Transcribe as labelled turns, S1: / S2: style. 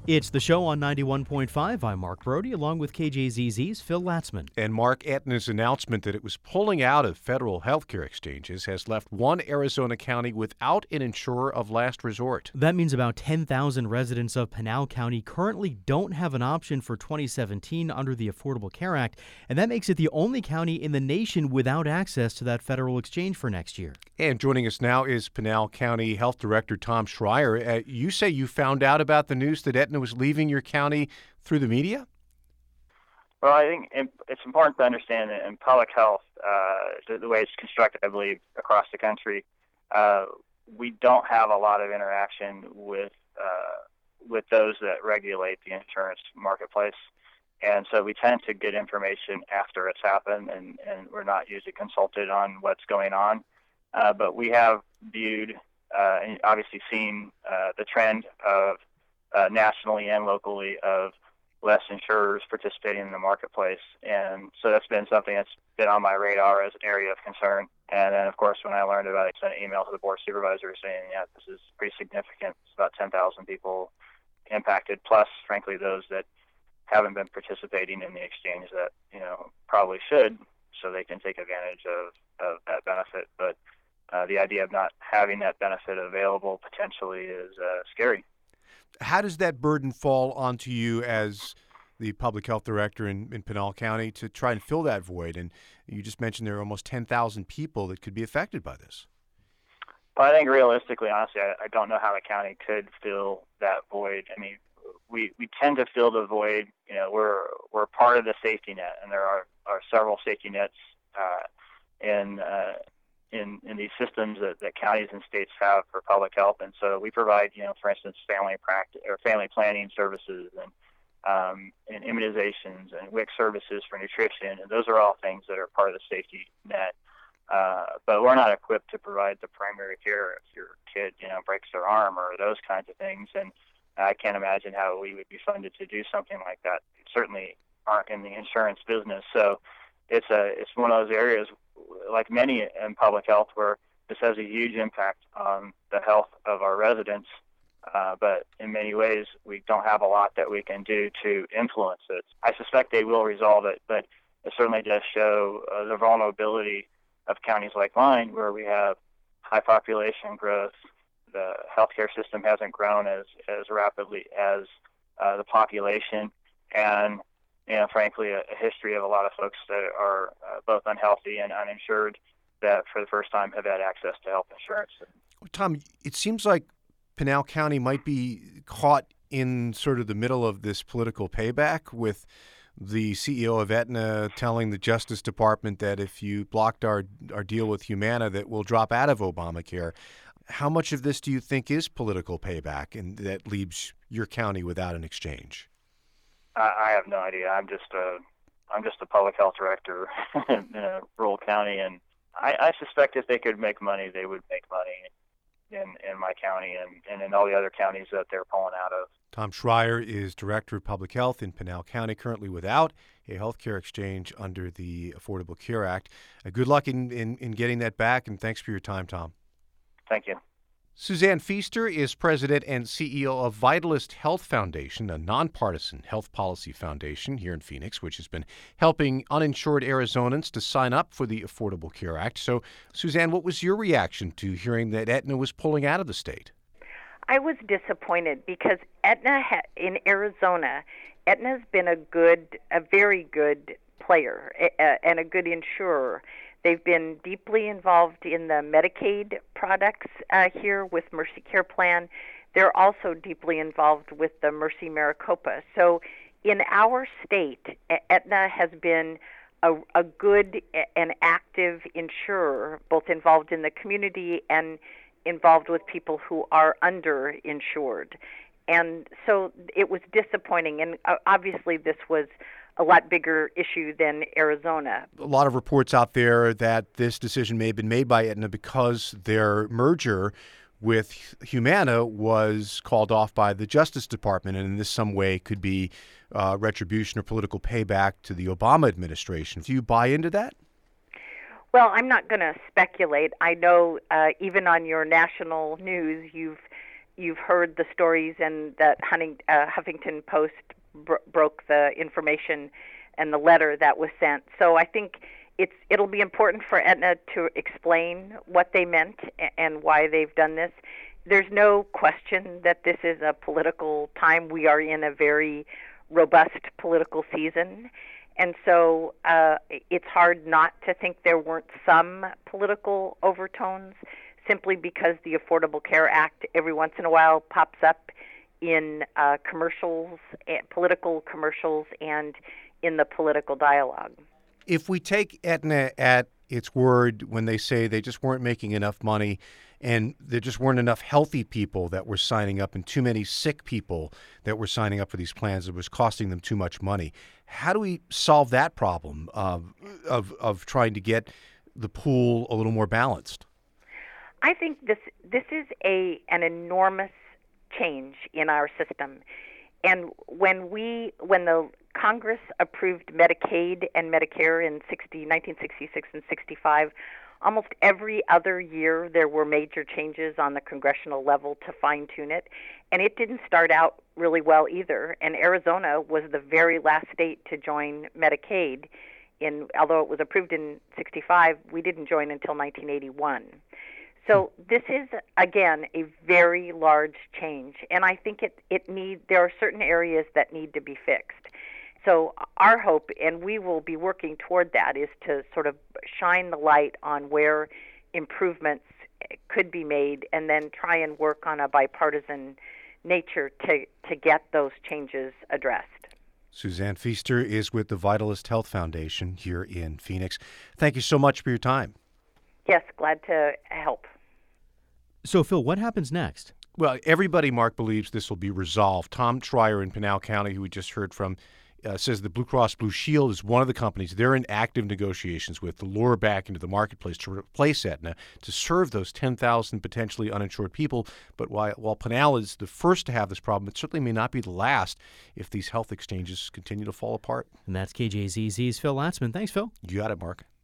S1: It's the show on 91.5. I'm Mark Brody, along with KJZZ's Phil Latzman.
S2: And Mark, Aetna's announcement that it was pulling out of federal healthcare exchanges has left one Arizona county without an insurer of last resort.
S1: That means about 10,000 residents of Pinal County currently don't have an option for 2017 under the Affordable Care Act, and that makes it the only county in the nation without access to that federal exchange for next year.
S2: And joining us now is Pinal County Health Director Tom Schreier. You say you found out about the news that Aetna was leaving your county through the media?
S3: Well, I think it's important to understand that in public health, the way it's constructed, I believe, across the country, we don't have a lot of interaction with those that regulate the insurance marketplace. And so we tend to get information after it's happened, and we're not usually consulted on what's going on. But we have viewed and obviously seen the trend of nationally and locally of less insurers participating in the marketplace. And so that's been something that's been on my radar as an area of concern. And then, of course, when I learned about it, I sent an email to the board supervisor saying, yeah, this is pretty significant. It's about 10,000 people impacted, plus, frankly, those that haven't been participating in the exchange that, probably should, so they can take advantage of that benefit. But the idea of not having that benefit available potentially is scary.
S2: How does that burden fall onto you as the public health director in Pinal County to try and fill that void? And you just mentioned there are almost 10,000 people that could be affected by this.
S3: Well, I think realistically, honestly, I don't know how the county could fill that void. I mean, we tend to fill the void. We're part of the safety net, and there are several safety nets in these systems that counties and states have for public health. And so we provide, for instance, family planning services and immunizations and WIC services for nutrition. And those are all things that are part of the safety net. But we're not equipped to provide the primary care if your kid, breaks their arm or those kinds of things. And I can't imagine how we would be funded to do something like that. We certainly aren't in the insurance business. So it's one of those areas, like many in public health, where this has a huge impact on the health of our residents. But in many ways, we don't have a lot that we can do to influence it. I suspect they will resolve it, but it certainly does show the vulnerability of counties like mine, where we have high population growth. The healthcare system hasn't grown as rapidly as the population, and frankly, a history of a lot of folks that are both unhealthy and uninsured that for the first time have had access to health insurance.
S2: Tom, it seems like Pinal County might be caught in sort of the middle of this political payback, with the CEO of Aetna telling the Justice Department that if you blocked our deal with Humana, that we'll drop out of Obamacare. How much of this do you think is political payback and that leaves your county without an exchange?
S3: I have no idea. I'm just a public health director in a rural county, and I suspect if they could make money, they would make money in my county and in all the other counties that they're pulling out of.
S2: Tom Schreier is Director of Public Health in Pinal County, currently without a health care exchange under the Affordable Care Act. Good luck in getting that back, and thanks for your time, Tom.
S3: Thank you.
S2: Suzanne Feaster is president and CEO of Vitalist Health Foundation, a nonpartisan health policy foundation here in Phoenix, which has been helping uninsured Arizonans to sign up for the Affordable Care Act. So, Suzanne, what was your reaction to hearing that Aetna was pulling out of the state?
S4: I was disappointed because Aetna in Arizona, Aetna's been a very good player and a good insurer. They've been deeply involved in the Medicaid products here with Mercy Care Plan. They're also deeply involved with the Mercy Maricopa. So in our state, Aetna has been a good and active insurer, both involved in the community and involved with people who are underinsured. And so it was disappointing. And obviously this was a lot bigger issue than Arizona.
S2: A lot of reports out there that this decision may have been made by Aetna because their merger with Humana was called off by the Justice Department, and in this some way could be retribution or political payback to the Obama administration. Do you buy into that?
S4: Well, I'm not going to speculate. I know even on your national news, you've you've heard the stories, and that Huffington Post broke the information and the letter that was sent. So I think it'll be important for Aetna to explain what they meant and why they've done this. There's no question that this is a political time. We are in a very robust political season. And so it's hard not to think there weren't some political overtones, simply because the Affordable Care Act every once in a while pops up in commercials, political commercials, and in the political dialogue.
S2: If we take Aetna at its word when they say they just weren't making enough money and there just weren't enough healthy people that were signing up and too many sick people that were signing up for these plans, it was costing them too much money. How do we solve that problem of trying to get the pool a little more balanced?
S4: I think this is an enormous change in our system. And when the Congress approved Medicaid and Medicare in 1966 and 65, almost every other year there were major changes on the congressional level to fine-tune it. And it didn't start out really well either. And Arizona was the very last state to join Medicaid. Although it was approved in 65, we didn't join until 1981. So this is, again, a very large change, and I think there are certain areas that need to be fixed. So our hope, and we will be working toward that, is to sort of shine the light on where improvements could be made, and then try and work on a bipartisan nature to get those changes addressed.
S2: Suzanne Pfister is with the Vitalist Health Foundation here in Phoenix. Thank you so much for your time.
S4: Yes, glad to help.
S1: So, Phil, what happens next?
S2: Well, everybody, Mark, believes this will be resolved. Tom Trier in Pinal County, who we just heard from, says the Blue Cross Blue Shield is one of the companies they're in active negotiations with to lure back into the marketplace to replace Aetna to serve those 10,000 potentially uninsured people. But while Pinal is the first to have this problem, it certainly may not be the last if these health exchanges continue to fall apart.
S1: And that's KJZZ's Phil Latzman. Thanks, Phil.
S2: You got it, Mark.